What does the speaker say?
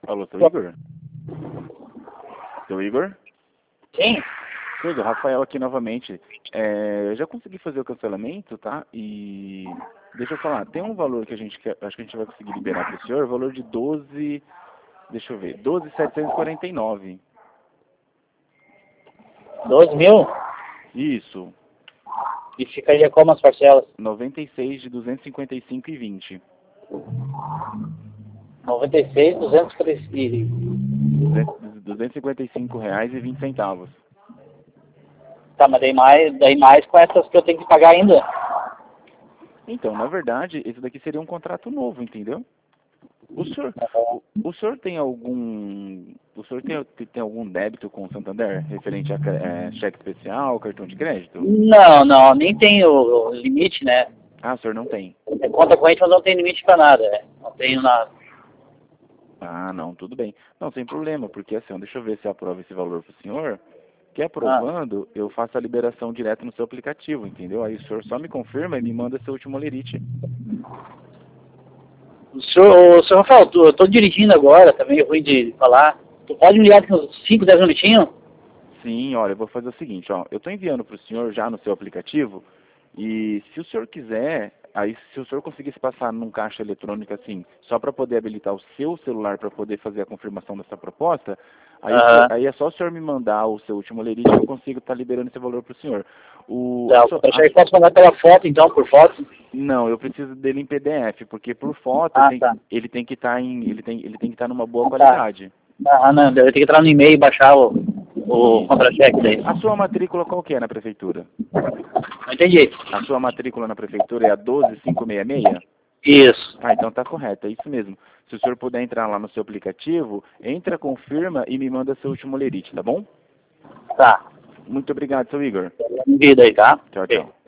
Alô, seu Igor? Seu Igor? Sim? Seu Igor, Rafael aqui novamente. Eu já consegui fazer o cancelamento, tá? E deixa eu falar, tem um valor que a gente quer, acho que a gente vai conseguir liberar para o senhor, valor de 12, deixa eu ver, 12.749. 12 mil? Isso, E ficaria como as parcelas? 96 de 255,20. 96, 235. 255 reais e 20 centavos. Tá, mas daí mais com essas que eu tenho que pagar ainda. Então, na verdade, esse daqui seria um contrato novo, entendeu? O senhor tem algum, tem algum débito com o Santander referente a cheque especial, cartão de crédito? Não, nem tem o limite, né? Ah, o senhor não tem. É conta corrente, mas não tem limite pra nada, né? Não tenho nada. Ah, não, tudo bem. Não, sem problema, porque assim, ó, deixa eu ver se eu aprovo esse valor para o senhor. Que Ah, aprovando, eu faço a liberação direto no seu aplicativo, entendeu? Aí o senhor só me confirma e me manda seu último lerite. o senhor Rafael, eu tô dirigindo agora, tá meio ruim de falar. Tu pode me ligar aqui uns 5, 10 minutinhos? Sim, olha, eu vou fazer o seguinte, ó, eu estou enviando para o senhor já no seu aplicativo e se o senhor quiser, aí se o senhor conseguisse passar num caixa eletrônico assim, só para poder habilitar o seu celular para poder fazer a confirmação dessa proposta, aí, Aham. aí é só o senhor me mandar o seu último lerite que eu consigo estar liberando esse valor para o senhor. Tá, eu já posso mandar pela foto, então, por foto? Não, eu preciso dele em PDF, porque por foto Ah, tá. ele tem que estar ele tem que estar numa boa Ah, tá. qualidade. Ah, não, eu tenho que entrar no e-mail e baixar o Isso. contra-cheque daí. A sua matrícula qual que é na prefeitura? Não entendi. A sua matrícula na prefeitura é a 12566? Isso. Ah, então tá correto, é isso mesmo. Se o senhor puder entrar lá no seu aplicativo, entra, confirma e me manda seu último lerite, tá bom? Tá. Muito obrigado, seu Igor. Envia aí, tá? Tchau, Ok. tchau.